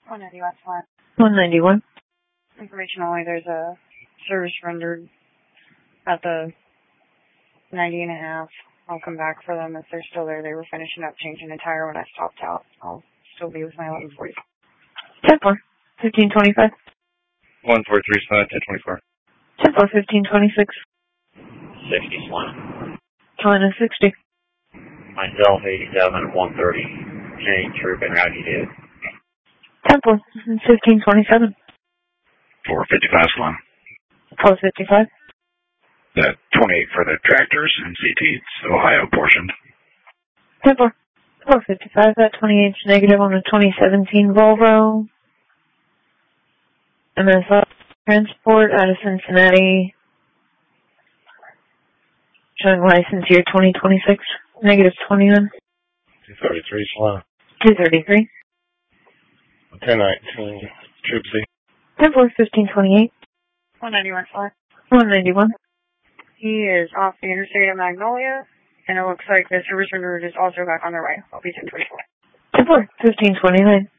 190 West Line. 191. Information only, there's a service rendered at the 90 and a half. I'll come back for them if they're still there. They were finishing up changing the tire when I stopped out. I'll still be with my 1140. 10-4. 1525. 143 slot, 1024. 10-4. 1526. 60 slant. China 60. Myself, 87 at 130. Change trooping, how'd you do? 10-4. 1527. 455 slot. 455. That 28 for the tractors and CT, it's Ohio portioned. 10-4. 455. That 28 negative on the 2017 Volvo. MSL transport out of Cincinnati. Showing license year 2026. Negative 21. 233 slot. 233. 1019, Troop Z. 10-4. 1528. 191 slot. 191. He is off the interstate of Magnolia, and it looks like the service rendered is also back on their way. I'll be 1024. 10-4. 1529.